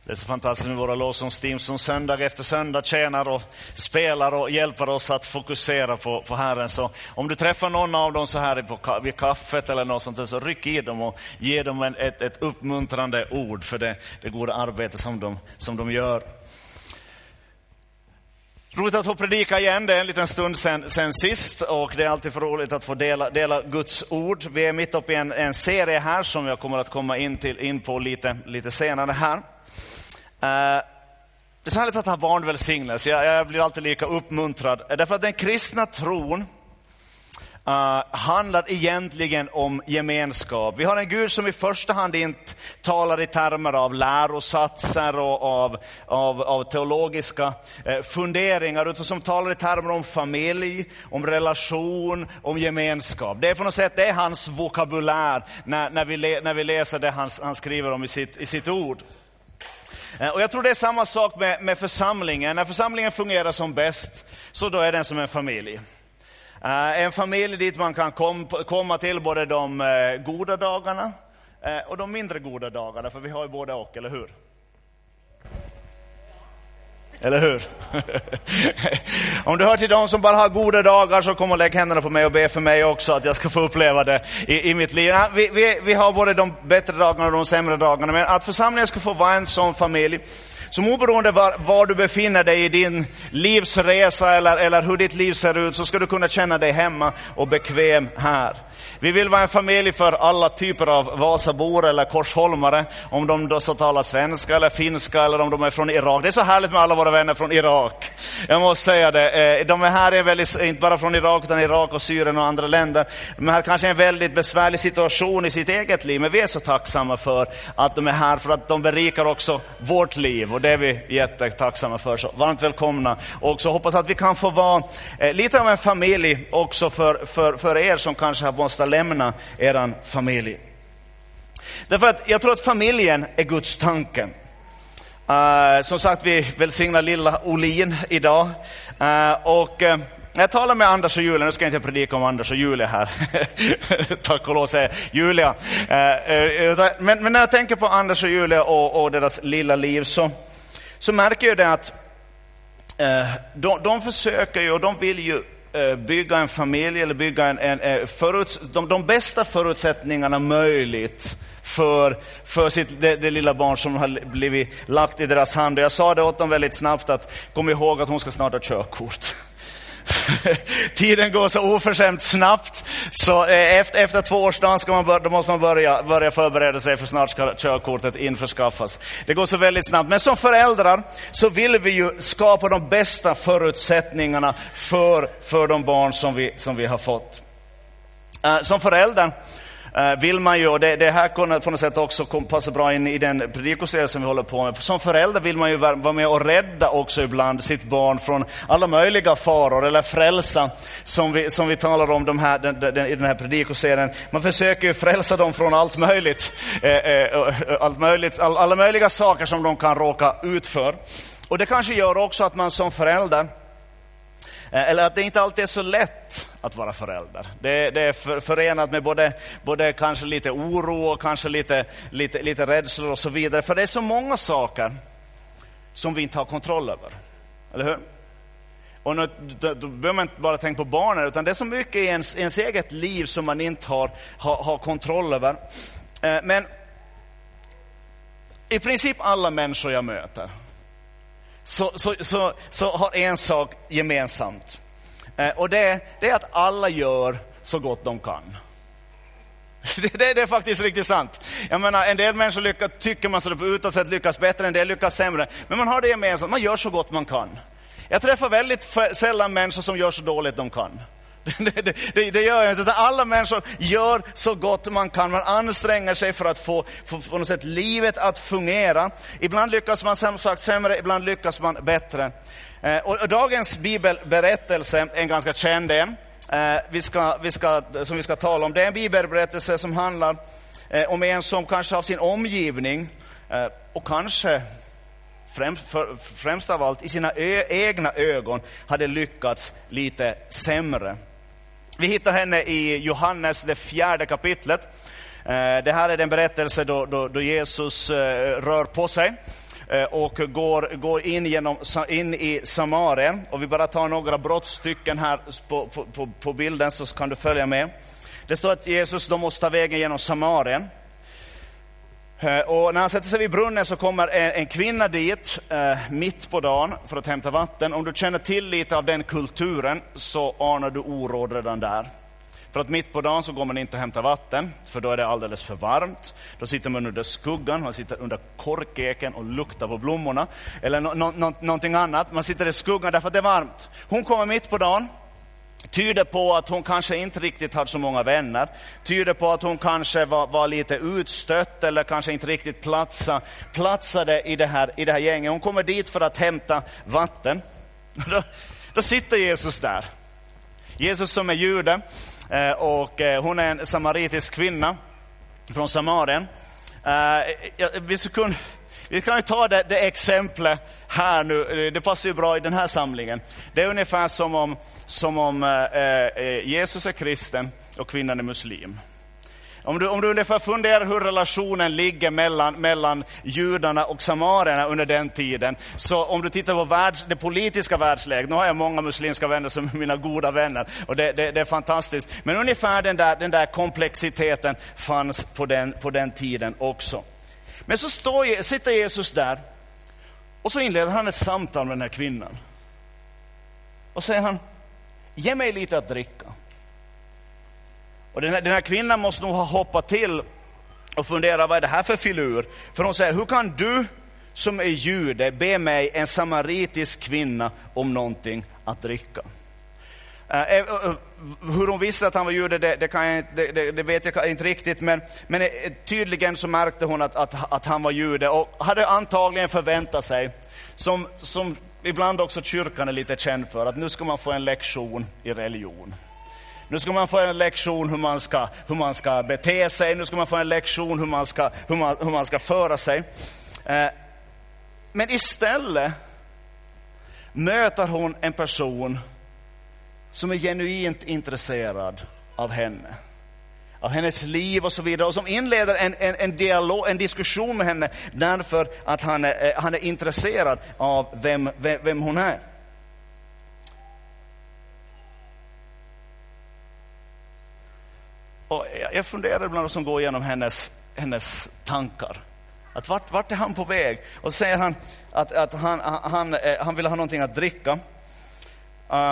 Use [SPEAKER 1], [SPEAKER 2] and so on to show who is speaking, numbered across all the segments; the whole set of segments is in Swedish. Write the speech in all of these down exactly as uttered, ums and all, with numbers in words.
[SPEAKER 1] Det är så fantastiskt med våra lovsångsteam som söndag efter söndag tjänar och spelar och hjälper oss att fokusera på, på Herren. Så om du träffar någon av dem så här på, vid kaffet eller något sånt, så ryck i dem och ge dem en, ett, ett uppmuntrande ord för det, det goda arbete som de, som de gör. Roligt att få predika igen, det är en liten stund sen, sen sist och det är alltid för roligt att få dela, dela Guds ord. Vi är mitt uppe i en, en serie här som jag kommer att komma in, till, in på lite, lite senare här. Uh, det är så härligt att ha barn välsignelse. Jag, jag blir alltid lika uppmuntrad. Därför att den kristna tron uh, handlar egentligen om gemenskap. Vi har en Gud som i första hand inte talar i termer av lärosatser och av, av, av teologiska uh, funderingar, utan som talar i termer om familj, om relation, om gemenskap. Det är på något sätt det är hans vokabulär när, när, vi, le, när vi läser det han, han skriver om i sitt, i sitt ord. Och jag tror det är samma sak med, med församlingen. När församlingen fungerar som bäst, så då är den som en familj. Uh, en familj dit man kan kom, komma till både de uh, goda dagarna uh, och de mindre goda dagarna. För vi har ju både och, eller hur? Eller hur? Om du hör till de som bara har goda dagar, så kommer och lägg händerna på mig och be för mig också att jag ska få uppleva det i, i mitt liv. Vi, vi, vi har både de bättre dagarna och de sämre dagarna, men att församlingen ska få vara en sån familj som oberoende var, var du befinner dig i din livsresa eller, eller hur ditt liv ser ut, så ska du kunna känna dig hemma och bekväm här. Vi vill vara en familj för alla typer av Vasabor eller korsholmare, om de då så talar svenska eller finska eller om de är från Irak. Det är så härligt med alla våra vänner från Irak. Jag måste säga det. De är här är väldigt, inte bara från Irak utan Irak och Syrien och andra länder. De är här kanske en väldigt besvärlig situation i sitt eget liv, men vi är så tacksamma för att de är här, för att de berikar också vårt liv, och det är vi jättetacksamma för. Så varmt välkomna, och så hoppas att vi kan få vara lite av en familj också för, för, för er som kanske har måste lämna eran familj. Därför att jag tror att familjen är Guds tanke. Uh, som sagt, vi välsignar lilla Olin idag. Uh, och uh, jag talar med Anders och Julia. Nu ska jag inte predika om Anders och Julia här. Tack och lov säger Julia. Uh, uh, men, men när jag tänker på Anders och Julia och, och deras lilla liv, så, så märker jag det att uh, de, de försöker ju och de vill ju bygga en familj eller bygga en, en, en föruts, de, de bästa förutsättningarna möjligt för, för sitt, det, det lilla barn som har blivit lagt i deras hand. Och jag sa det åt dem väldigt snabbt att kom ihåg att hon ska snart ha körkort. Tiden går så oförskämt snabbt, så efter, efter tvåårsdagen ska man bör, då måste man börja, börja förbereda sig, för snart ska körkortet införskaffas. Det går så väldigt snabbt. Men som föräldrar så vill vi ju skapa de bästa förutsättningarna för, för de barn som vi, som vi har fått. Uh, som förälder Uh, vill man ju, och det, det här kunde på något sätt också passa bra in i den predikoserie som vi håller på med. För som förälder vill man ju vara med och rädda också ibland sitt barn från alla möjliga faror, eller frälsa, som vi, som vi talar om de här, den, den, i den här predikoserien. Man försöker ju frälsa dem från allt möjligt, eh, eh, allt möjligt all, alla möjliga saker som de kan råka ut för. Och det kanske gör också att man som förälder, eller att det inte alltid är så lätt att vara förälder. Det, det är för, förenat med både, både kanske lite oro och kanske lite, lite, lite rädslor och så vidare. För det är så många saker som vi inte har kontroll över. Eller hur? Och nu, då, då behöver man inte bara tänka på barnen, utan det är så mycket i ens, ens eget liv som man inte har, har, har kontroll över. Eh, men i princip alla människor jag möter, Så, så, så, så har en sak gemensamt. Eh, och det, det är att alla gör så gott de kan. Det, det, det är faktiskt riktigt sant. Jag menar, en del människor lyckas, tycker man så på utåt sett lyckas bättre, en del lyckas sämre. Men man har det gemensamt, man gör så gott man kan. Jag träffar väldigt sällan människor som gör så dåligt de kan. Det, det, det, det gör jag inte. Alla människor gör så gott man kan. Man anstränger sig för att få, få på något sätt livet att fungera. Ibland lyckas man som sagt sämre, ibland lyckas man bättre. Eh, och, och dagens bibelberättelse är en ganska känd en. Eh, vi ska, vi ska, som vi ska tala om. Det är en bibelberättelse som handlar eh, om en som kanske av sin omgivning eh, och kanske Främst, för, främst av allt i sina ö, egna ögon hade lyckats lite sämre. Vi hittar henne i Johannes, det fjärde kapitlet. Eh, det här är den berättelse då, då, då Jesus eh, rör på sig. och går, går in, genom, in i Samarien. Och vi bara tar några brottstycken här på, på, på bilden så kan du följa med. Det står att Jesus då måste ta vägen genom Samarien. Och när han sätter sig vid brunnen så kommer en, en kvinna dit eh, mitt på dagen för att hämta vatten. Om du känner till lite av den kulturen så anar du oråd redan där. För att mitt på dagen så går man inte och hämtar vatten, för då är det alldeles för varmt. Då sitter man under skuggan, man sitter under korkeken och luktar på blommorna. Eller no, no, no, någonting annat, man sitter i skuggan därför att det är varmt. Hon kommer mitt på dagen. Tyder på att hon kanske inte riktigt hade så många vänner. Tyder på att hon kanske var, var lite utstött eller kanske inte riktigt platsa, platsade i det, här, i det här gänget. Hon kommer dit för att hämta vatten. Då, då sitter Jesus där. Jesus som är jude och hon är en samaritisk kvinna från Samarien. Vi skulle Vi kan ju ta det, det exemplet här nu. Det passar ju bra i den här samlingen. Det är ungefär som om, som om eh, Jesus är kristen och kvinnan är muslim. Om du, om du ungefär funderar hur relationen ligger mellan, mellan judarna och samarierna under den tiden. Så om du tittar på världs, det politiska världsläget. Nu har jag många muslimska vänner som är mina goda vänner. Och det, det, det är fantastiskt. Men ungefär den där, den där komplexiteten fanns på den, på den tiden också. Men så står, sitter Jesus där och så inleder han ett samtal med den här kvinnan. Och säger han, ge mig lite att dricka. Och den här, den här kvinnan måste nog ha hoppat till och fundera, vad är det här för filur? För hon säger, hur kan du som är jude be mig, en samaritisk kvinna, om någonting att dricka? Uh, uh, uh, hur hon visste att han var jude, det, det, kan jag, det, det, det vet jag inte riktigt. Men, men uh, tydligen så märkte hon att, att, att han var jude. Och hade antagligen förväntat sig, som, som ibland också kyrkan är lite känd för, att nu ska man få en lektion i religion. Nu ska man få en lektion hur man ska, hur man ska bete sig. Nu ska man få en lektion hur man ska, hur man, hur man ska föra sig. Uh, men istället möter hon en person som är genuint intresserad av henne, av hennes liv och så vidare, och som inleder en, en, en dialog, en diskussion med henne, därför att han är, han är intresserad av vem, vem, vem hon är. Och jag funderar ibland vad som går igenom hennes, hennes tankar. Att vart, vart är han på väg? Och så säger han att, att han, han, han vill ha någonting att dricka. Uh,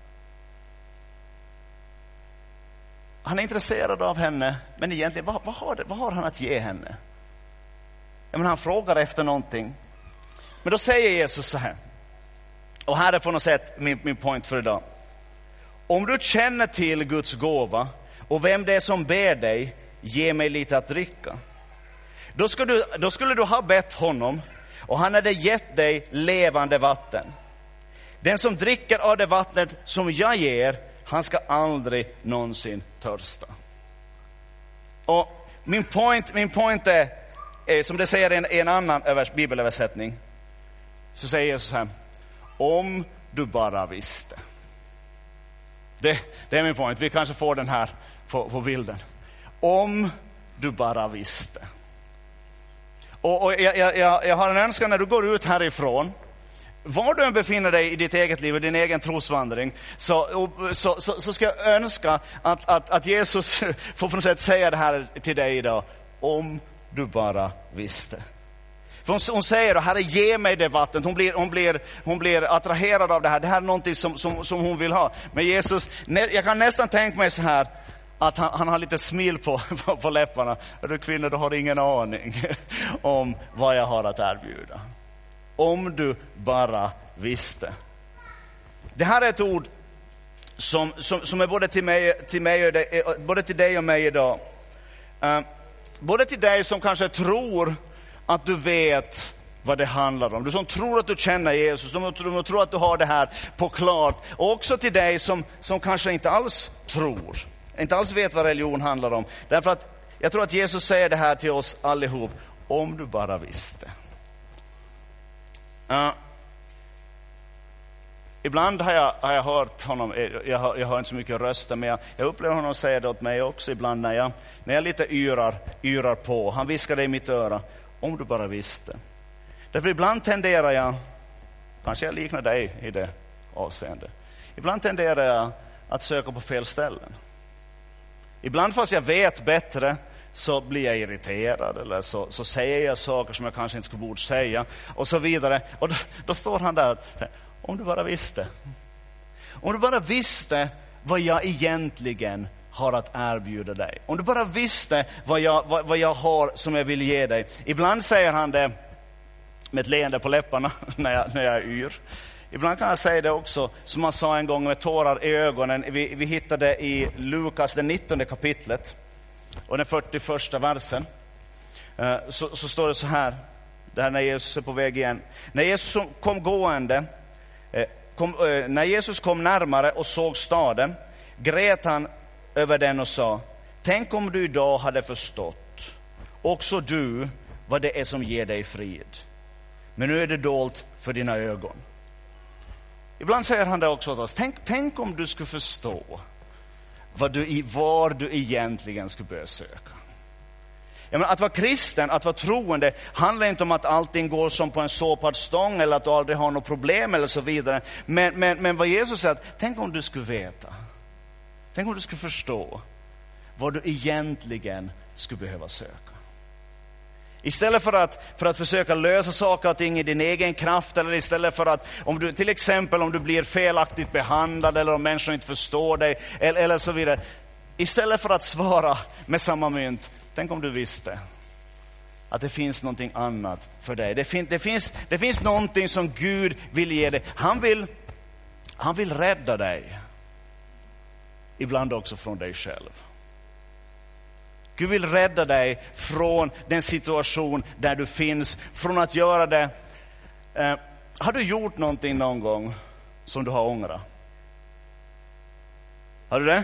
[SPEAKER 1] Han är intresserad av henne, men egentligen, vad, vad, har, det, vad har han att ge henne? Ja, men han frågar efter någonting. Men då säger Jesus så här, och här är på något sätt min, min point för idag. Om du känner till Guds gåva och vem det är som ber dig, ge mig lite att dricka. Då skulle du, då skulle du ha bett honom, och han hade gett dig levande vatten. Den som dricker av det vattnet som jag ger, han ska aldrig någonsin törsta. Och min point, min point är, är, som det säger i en, en annan övers, bibelöversättning, så säger Jesus här, om du bara visste. Det, det är min point. Vi kanske får den här på, på bilden. Om du bara visste. Och, och jag, jag, jag har en önskan när du går ut härifrån, var du än befinner dig i ditt eget liv och din egen trosvandring, så, så, så, så ska jag önska att, att, att Jesus får på något sätt säga det här till dig idag. Om du bara visste. För hon, hon säger då, Herre, ge mig det vattnet. Hon blir, hon blir, hon blir attraherad av det här. Det här är någonting som, som, som hon vill ha. Men Jesus, jag kan nästan tänka mig så här, att han, han har lite smil på, på, på läpparna. Du kvinnor, du har ingen aning om vad jag har att erbjuda. Om du bara visste. Det här är ett ord som, som, som är både till, mig, till mig och dig, både till dig och mig idag. Uh, både till dig som kanske tror att du vet vad det handlar om. Du som tror att du känner Jesus. Du som tror att du har det här på klart. Och också till dig som, som kanske inte alls tror. Inte alls vet vad religion handlar om. Därför att jag tror att Jesus säger det här till oss allihop. Om du bara visste. Uh, ibland har jag, har jag hört honom, jag har, jag har inte så mycket röster, men jag, jag upplever honom säga det åt mig också ibland när jag, när jag lite yrar, yrar på. Han viskade i mitt öra, om du bara visste. Därför ibland tenderar jag, kanske jag liknar dig i det avseende. Ibland tenderar jag att söka på fel ställen. Ibland fast jag vet bättre så blir jag irriterad. Eller så, så säger jag saker som jag kanske inte skulle borde säga. Och så vidare. Och då, då står han där. Om du bara visste. Om du bara visste vad jag egentligen har att erbjuda dig. Om du bara visste vad jag, vad, vad jag har som jag vill ge dig. Ibland säger han det med ett leende på läpparna när jag, när jag är yr. Ibland kan jag säga det också som han sa en gång med tårar i ögonen. Vi, vi hittade i Lukas den nittonde kapitlet och den fyrtioförsta versen. Så, så står det så här. Det här när Jesus är på väg igen. När Jesus kom gående, kom, när Jesus kom närmare och såg staden, grät han över den och sa: tänk om du idag hade förstått, också du, vad det är som ger dig frid. Men nu är det dolt för dina ögon. Ibland säger han det också åt oss. Tänk, tänk om du skulle förstå vad du, var du egentligen skulle börja söka. Jag menar, att vara kristen, att vara troende handlar inte om att allting går som på en såpadstång eller att du aldrig har något problem eller så vidare. Men, men, men vad Jesus säger, att tänk om du skulle veta. Tänk om du skulle förstå vad du egentligen skulle behöva söka. Istället för att, för att försöka lösa saker och ting i din egen kraft, eller istället för att, om du, till exempel om du blir felaktigt behandlad eller om människor inte förstår dig eller, eller så vidare. Istället för att svara med samma mynt, tänk om du visste att det finns någonting annat för dig. Det, fin, det, finns, det finns någonting som Gud vill ge dig. Han vill, han vill rädda dig. Ibland också från dig själv. Gud vill rädda dig från den situation där du finns. Från att göra det. Eh, har du gjort någonting någon gång som du har ångrat? Har du det?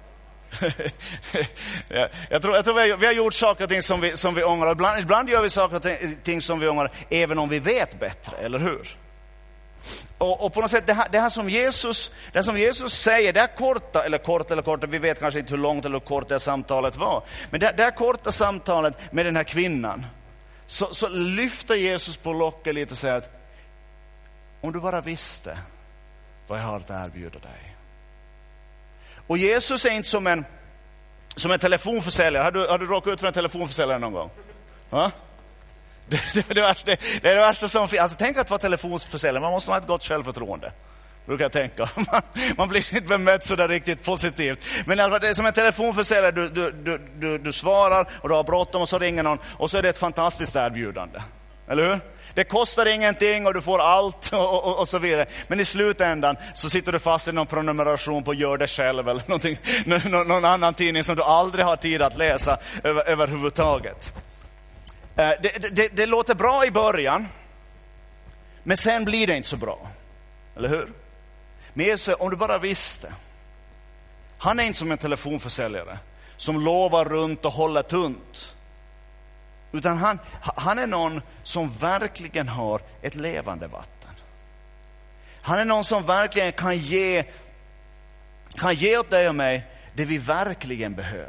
[SPEAKER 1] jag tror, jag tror vi, har, vi har gjort saker och ting som vi, som vi ångrar. Ibland, ibland gör vi saker och ting som vi ångrar även om vi vet bättre, eller hur? Och, och på något sätt, det här, det här som Jesus, det här som Jesus säger, det här korta, eller kort eller korta, vi vet kanske inte hur långt eller hur kort det här samtalet var. Men det, det här korta samtalet med den här kvinnan, så, så lyfter Jesus på locket lite och säger att om du bara visste vad jag har att erbjuda dig. Och Jesus är inte som en, som en telefonförsäljare. Har du, har du råkat ut för en telefonförsäljare någon gång? Ja? Det, det, det, värsta, det är det värsta som finns. Alltså, tänk att vara telefonförsäljare. Man måste ha ett gott självförtroende. Brukar jag tänka. Man, man blir inte bemött så där riktigt positivt. Men alltså, det är som en telefonförsäljare. Du, du, du, du, du svarar och du har bråttom och så ringer någon. Och så är det ett fantastiskt erbjudande. Eller hur? Det kostar ingenting och du får allt och, och, och så vidare. Men i slutändan så sitter du fast i någon prenumeration på Gör det själv eller någonting, någon, någon annan tidning som du aldrig har tid att läsa över, överhuvudtaget. Det, det, det, det låter bra i början, men sen blir det inte så bra. Eller hur? Men Jesus, om du bara visste. Han är inte som en telefonförsäljare som lovar runt och håller tunt. Utan han, han är någon som verkligen har ett levande vatten. Han är någon som verkligen kan ge, kan ge åt dig och mig det vi verkligen behöver.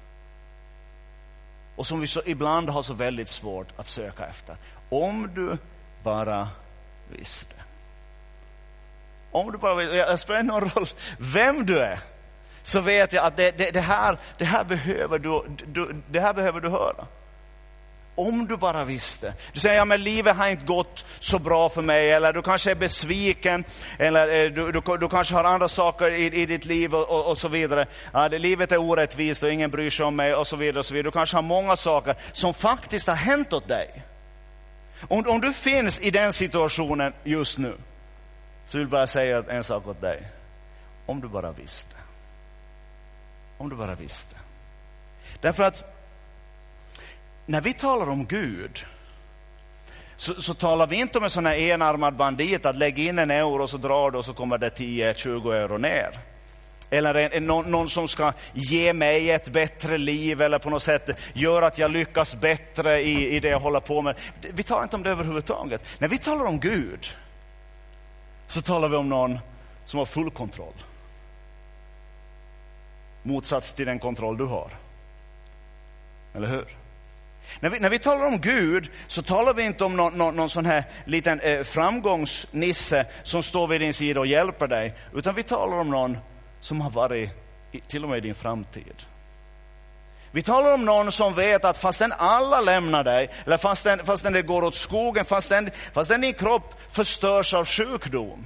[SPEAKER 1] Och som vi så ibland har så väldigt svårt att söka efter. Om du bara visste. Om du bara visste. Jag spelar någon roll vem du är. Så vet jag att det, det, det, här, det, här behöver du, du, det här behöver du höra. Om du bara visste. Du säger, ja men livet har inte gått så bra för mig. Eller du kanske är besviken. Eller du, du, du kanske har andra saker i, i ditt liv och, och, och så vidare. Ja, det, livet är orättvist och ingen bryr sig om mig och så vidare. Och så vidare. Du kanske har många saker som faktiskt har hänt åt dig. Om, om du finns i den situationen just nu. Så vill jag bara säga en sak åt dig. Om du bara visste. Om du bara visste. Därför att när vi talar om Gud så, så talar vi inte om en sån här enarmad bandit att lägga in en euro och så drar du och så kommer det tio till tjugo euro ner. Eller en, en, någon, någon som ska ge mig ett bättre liv eller på något sätt gör att jag lyckas bättre i, i det jag håller på med. Vi talar inte om det överhuvudtaget. När vi talar om Gud så talar vi om någon som har full kontroll. Motsats till den kontroll du har. Eller hur? När vi, när vi talar om Gud så talar vi inte om någon, någon, någon sån här liten eh, framgångsnisse som står vid din sida och hjälper dig. Utan vi talar om någon som har varit i, till och med i din framtid. Vi talar om någon som vet att fastän alla lämnar dig, eller fastän, fastän det går åt skogen, fastän, fastän din kropp förstörs av sjukdom.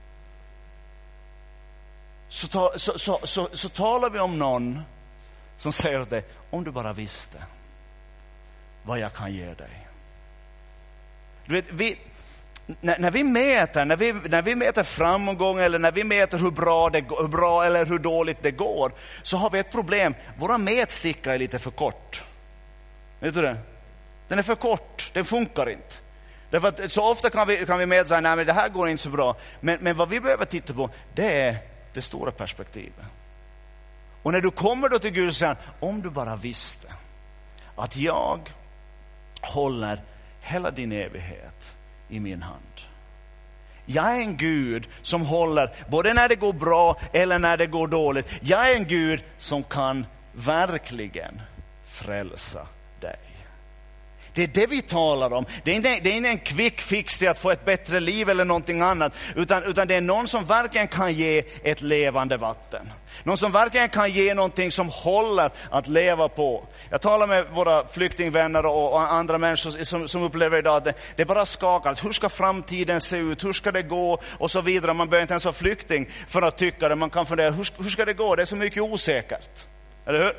[SPEAKER 1] Så, ta, så, så, så, så talar vi om någon som säger att det, om du bara visste vad jag kan ge dig. Du vet, vi, när, när vi mäter, när vi, när vi mäter framgång eller när vi mäter hur bra, det, hur bra eller hur dåligt det går, så har vi ett problem. Våra mätsticka är lite för kort. Vet du det? Den är för kort, den funkar inte. Därför att så ofta kan vi, kan vi mäta sig, nej men det här går inte så bra. Men, men vad vi behöver titta på, det är det stora perspektivet. Och när du kommer då till Gud och säger, om du bara visste att jag håller hela din evighet i min hand. Jag är en Gud som håller både när det går bra eller när det går dåligt. Jag är en Gud som kan verkligen frälsa dig. Det är det vi talar om. Det är inte, det är inte en quick fix till att få ett bättre liv eller någonting annat. Utan, utan det är någon som verkligen kan ge ett levande vatten. Någon som verkligen kan ge någonting som håller att leva på. Jag talar med våra flyktingvänner och, och andra människor som, som upplever idag att det, det är bara skakar. Hur ska framtiden se ut? Hur ska det gå? Och så vidare. Man behöver inte ens vara flykting för att tycka det. Man kan fundera, hur, hur ska det gå? Det är så mycket osäkert. Eller hur?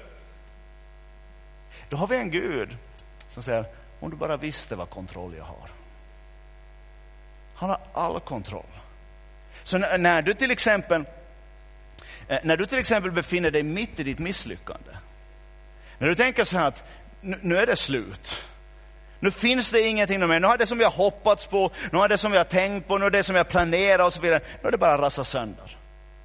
[SPEAKER 1] Då har vi en Gud som säger, om du bara visste vad kontroll jag har. Han har all kontroll. Så när, när du till exempel när du till exempel befinner dig mitt i ditt misslyckande. När du tänker så här att nu, nu är det slut. Nu finns det ingenting mer. Nu har det som jag hoppats på, nu har det som jag tänkt på, nu är det som jag planerar och så vidare. Nu är det bara rasa sönder.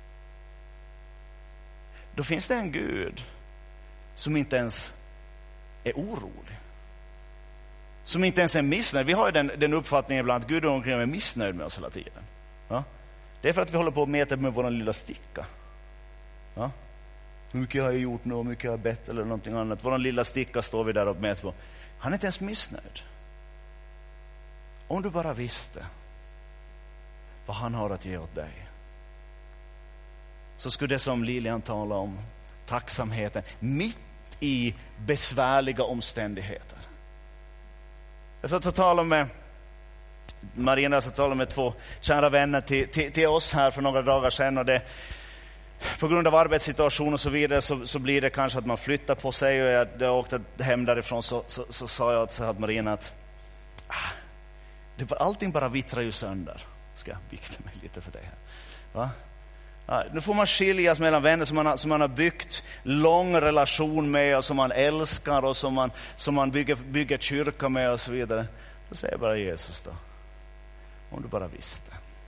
[SPEAKER 1] Då finns det en Gud som inte ens är orolig. Som inte ens är missnöjd. Vi har ju den, den uppfattningen ibland att Gud är missnöjd med oss hela tiden. Ja? Det är för att vi håller på att mäta med vår lilla sticka. Ja? Hur mycket har jag gjort nu, hur mycket har jag bett eller någonting annat. Vår lilla sticka står vi där och mäter på. Han är inte ens missnöjd. Om du bara visste vad han har att ge åt dig, så skulle det som Lilian talade om, tacksamheten mitt i besvärliga omständigheter. Jag satt och talade med Marina, så talade med två kära vänner till, till, till oss här för några dagar sedan. Och det, på grund av arbetssituation och så vidare så, så blir det kanske att man flyttar på sig. Och jag, jag åkte hem därifrån så, så, så sa jag till Marina att ah, det, allting bara vittrar ju sönder. Ska jag bikta mig lite för det här. Va? Ja, nu får man skiljas mellan vänner som man, har, som man har byggt lång relation med och som man älskar och som man, som man bygger, bygger kyrka med och så vidare. Då säger bara Jesus då, om du bara visste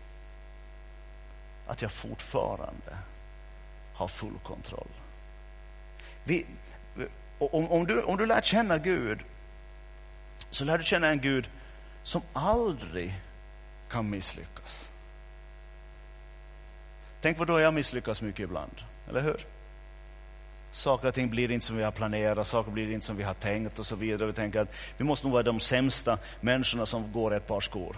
[SPEAKER 1] att jag fortfarande har full kontroll. Vi, om, om, du, om du lär känna Gud, så lär du känna en Gud som aldrig kan misslyckas. Tänk vad då jag misslyckas mycket ibland, eller hur? Saker och ting blir inte som vi har planerat, saker blir inte som vi har tänkt och så vidare. Vi tänker att vi måste nog vara de sämsta människorna som går ett par skor.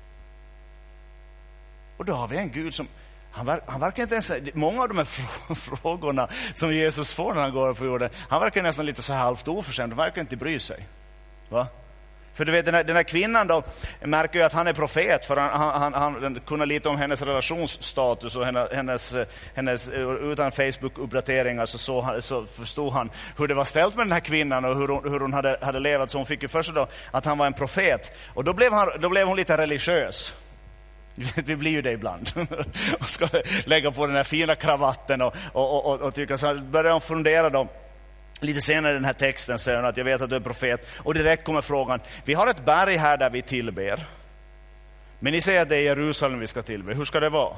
[SPEAKER 1] Och då har vi en Gud som, han, ver, han verkar inte ens, många av de här frågorna som Jesus får när han går på jorden, han verkar nästan lite så halvt oförskämd, han verkar inte bry sig. Va? För du vet, den här, den här kvinnan då märker ju att han är profet, för han, han, han kunde lite om hennes relationsstatus och hennes, hennes utan Facebook-uppdateringar så, så, så förstod han hur det var ställt med den här kvinnan och hur hon, hur hon hade, hade levat. Så hon fick ju först då att han var en profet. Och då blev, han, då blev hon lite religiös. Vi blir ju det ibland. Och ska lägga på den här fina kravatten och, och, och, och tycka så. Började hon fundera då. Lite senare i den här texten säger hon att jag vet att du är profet. Och direkt kommer frågan, vi har ett berg här där vi tillber. Men ni säger att det är Jerusalem vi ska tillbe. Hur ska det vara?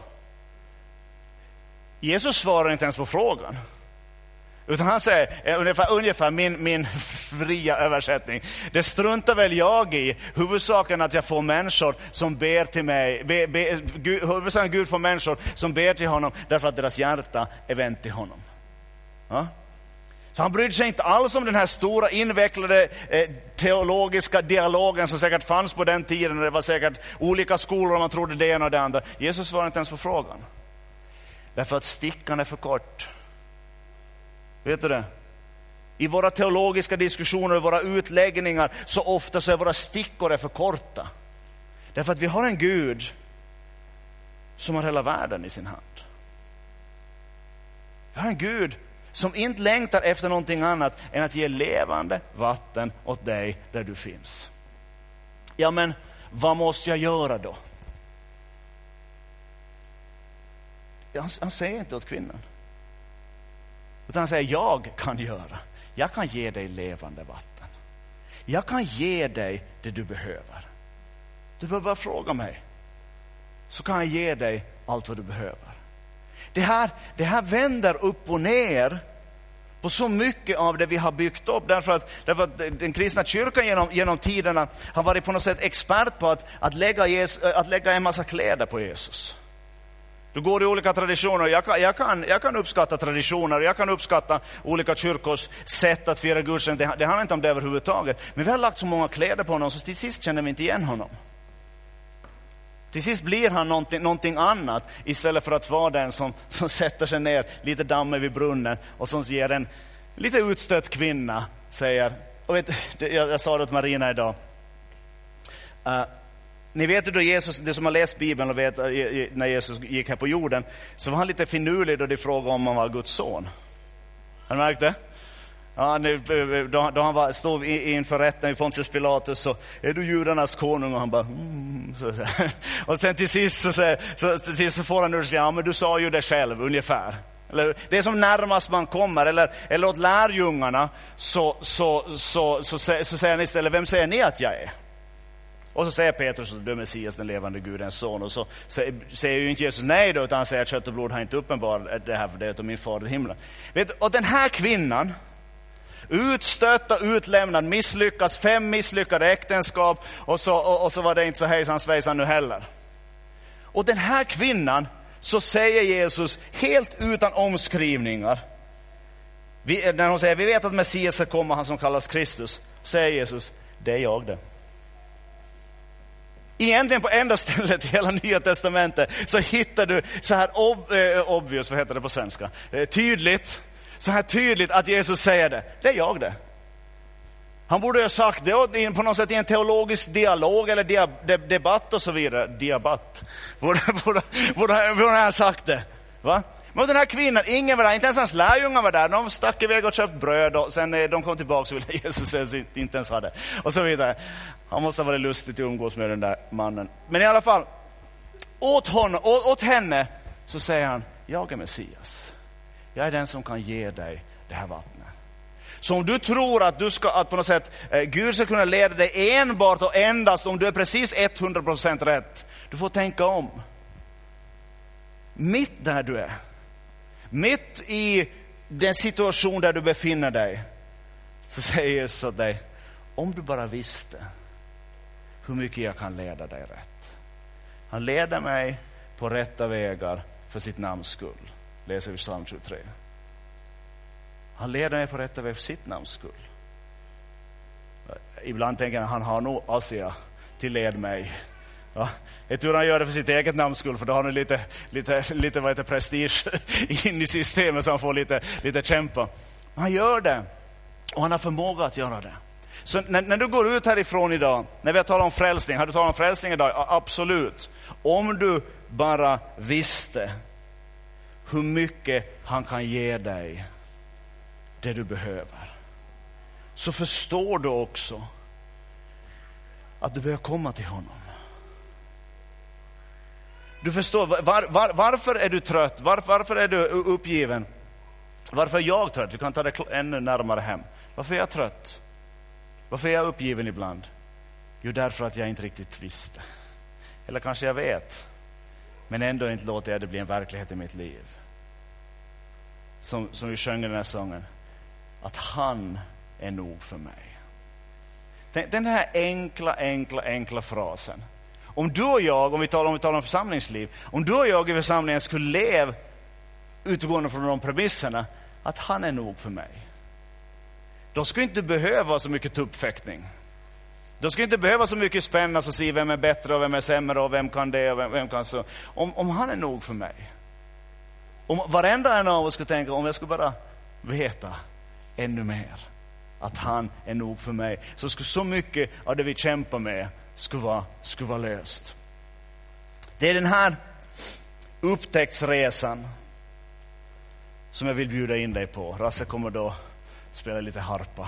[SPEAKER 1] Jesus svarar inte ens på frågan. Utan han säger ungefär, ungefär min, min fria översättning. Det struntar väl jag i. Huvudsaken att jag får människor som ber till mig. Be, be, Gud, huvudsaken Gud får människor som ber till honom därför att deras hjärta är vänt till honom. Ja? Så han brydde sig inte alls om den här stora invecklade eh, teologiska dialogen som säkert fanns på den tiden. Det var säkert olika skolor och man trodde det ena och det andra. Jesus svarade inte ens på frågan. Därför att stickan är för kort. Vet du det? I våra teologiska diskussioner och våra utläggningar så ofta så är våra stickor är för korta. Därför att vi har en Gud som har hela världen i sin hand. Vi har en Gud som inte längtar efter någonting annat än att ge levande vatten åt dig där du finns. Ja, men vad måste jag göra då? Han, han säger inte åt kvinnan. Utan han säger, jag kan göra. Jag kan ge dig levande vatten. Jag kan ge dig det du behöver. Du behöver bara fråga mig. Så kan jag ge dig allt vad du behöver. Det här, det här vänder upp och ner på så mycket av det vi har byggt upp. Därför att, därför att den kristna kyrkan genom, genom tiderna har varit på något sätt expert på att, att, lägga Jesus, att lägga en massa kläder på Jesus. Du går i olika traditioner. Jag kan, jag kan, jag kan uppskatta traditioner. Jag kan uppskatta olika kyrkors sätt att fira gudstjänst. Det, det handlar inte om det överhuvudtaget. Men vi har lagt så många kläder på honom så till sist känner vi inte igen honom. Till sist blir han någonting, någonting annat istället för att vara den som, som sätter sig ner lite dammig vid brunnen och som ger en lite utstött kvinna, säger, och vet, jag, jag sa det till Marina idag. Uh, ni vet ju då Jesus, det som har läst Bibeln och vet när Jesus gick här på jorden, så var han lite finurlig då de frågade om han var Guds son. Har ni märkt det? Ja, då, då han var, stod inför rätten i Pontius Pilatus, så är du judarnas konung, och han bara mm, så, så. Och sen till sist så, så, så, till sist så får han nu säga, ja men du sa ju det själv ungefär. Eller, det är som närmast man kommer. Eller, eller åt lärjungarna så, så, så, så, så, så säger han istället, vem säger ni att jag är? Och så säger Petrus att du är Messias, den levande Gudens son. Och så säger ju inte Jesus nej då, utan han säger att kött och blod har inte uppenbarat det här för det av min far i himlen. Vet, och den här kvinnan, utstötta, utlämnad, misslyckas, fem misslyckade äktenskap, och så, och, och så var det inte så hejsan svejsan nu heller. Och den här kvinnan, så säger Jesus helt utan omskrivningar, vi, när hon säger vi vet att Messias ska komma, han som kallas Kristus, säger Jesus, det är jag det. Egentligen på enda stället i hela Nya Testamentet så hittar du så här ob, eh, obvious, vad heter det på svenska, eh, tydligt, så här tydligt att Jesus säger det. Det är jag det. Han borde ha sagt det på något sätt i en teologisk dialog eller dia, de, debatt och så vidare. Diabatt. Borde, borde, borde, borde han ha sagt det. Va? Men den här kvinnan, ingen var där, inte ens hans lärjungar var där. De stack iväg och köpt bröd och sen de kom tillbaka så ville Jesus inte ens ha det. Och så vidare. Han måste ha varit lustigt att umgås med den där mannen. Men i alla fall, åt, honom, åt, åt henne så säger han, jag är Messias. Jag är den som kan ge dig det här vattnet. Så om du tror att du ska, att på något sätt eh, Gud ska kunna leda dig enbart och endast om du är precis hundra procent rätt, du får tänka om. Mitt där du är, mitt i den situation där du befinner dig, så säger Jesus åt dig, om du bara visste hur mycket jag kan leda dig rätt. Han leder mig på rätta vägar för sitt namns skull. Läser vi psalm tjugotre. Han leder mig på rätta väg för sitt namns skull. Ibland tänker jag, han har nog Asia till led mig. Ja, jag tror han gör det för sitt eget namns skull, för då har han lite, lite, lite vad heter prestige in i systemet så han får lite, lite kämpa. Han gör det och han har förmåga att göra det. Så när, när du går ut härifrån idag, när vi har talat om frälsning, har du talat om frälsning idag? Ja, absolut. Om du bara visste hur mycket han kan ge dig det du behöver, så förstår du också att du behöver komma till honom. Du förstår, var, var, varför är du trött? Var, varför är du uppgiven? Varför är jag trött? Du kan ta det ännu närmare hem. Varför är jag trött? Varför är jag uppgiven ibland? Jo, därför att jag inte riktigt visste. Eller kanske jag vet, men ändå inte låter jag det bli en verklighet i mitt liv. Som, som vi sjöng i den här sången. Att han är nog för mig. Den, den här enkla, enkla, enkla frasen. Om du och jag, om vi talar om, vi talar om församlingsliv, om du och jag i församlingen skulle leva utgående från de premisserna, att han är nog för mig. då ska inte behöva så mycket tuppfäktning. Då ska inte behöva så mycket spännas och se vem är bättre och vem är sämre och vem kan det och vem, vem kan så. Om, om han är nog för mig. Om varenda en av oss ska tänka, om jag ska bara veta ännu mer att han är nog för mig, så skulle så mycket av det vi kämpar med skulle vara, skulle vara löst. Det är den här upptäcktsresan som jag vill bjuda in dig på. Rasse kommer då spela lite harpa.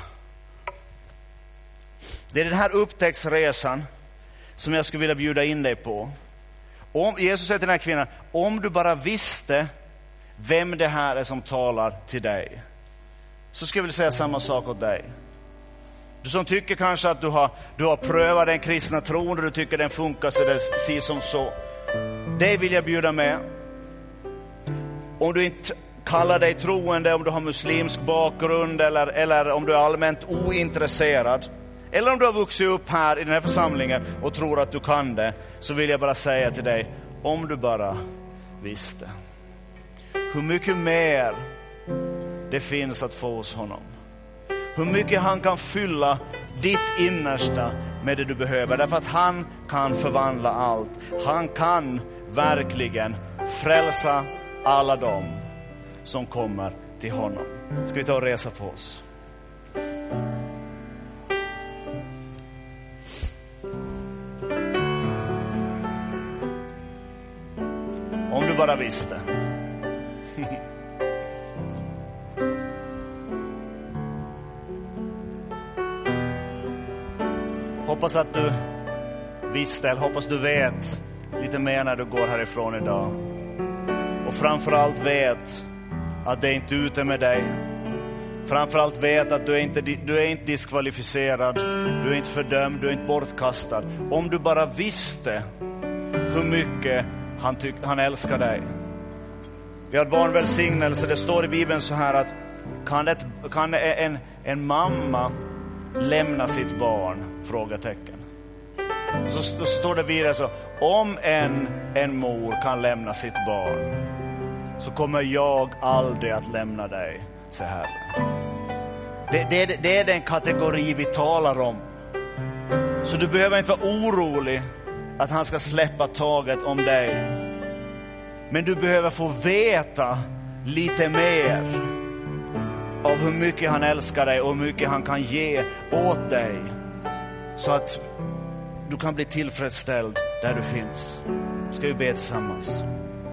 [SPEAKER 1] Det är den här upptäcktsresan som jag skulle vilja bjuda in dig på. Om, Jesus säger till den här kvinnan, om du bara visste vem det här är som talar till dig, så skulle jag vilja säga samma sak åt dig. Du som tycker kanske att du har, du har prövat den kristna tron och du tycker den funkar så det ser som så. Det vill jag bjuda med. Om du inte kallar dig troende, om du har muslimsk bakgrund eller, eller om du är allmänt ointresserad, eller om du har vuxit upp här i den här församlingen och tror att du kan det, så vill jag bara säga till dig, om du bara visste hur mycket mer det finns att få hos honom. Hur mycket han kan fylla ditt innersta med det du behöver. Därför att han kan förvandla allt. Han kan verkligen frälsa alla dem som kommer till honom. Ska vi ta och resa på oss? Om du bara visste. Hoppas att du visste, eller hoppas du vet lite mer när du går härifrån idag. Och framförallt vet att det är inte ute med dig. Framförallt vet att du är inte, du är inte diskvalificerad. Du är inte fördömd, du är inte bortkastad. Om du bara visste hur mycket han, tyck, han älskar dig. Vi har barnvälsignelse. Det står i Bibeln så här att kan, ett, kan en, en mamma lämna sitt barn? Frågetecken. Så, så står det vidare så, om en, en mor kan lämna sitt barn, så kommer jag aldrig att lämna dig, säger Herren. Det, det, det är den kategori vi talar om. Så du behöver inte vara orolig att han ska släppa taget om dig. Men du behöver få veta lite mer av hur mycket han älskar dig och hur mycket han kan ge åt dig, så att du kan bli tillfredsställd där du finns. Ska vi be tillsammans?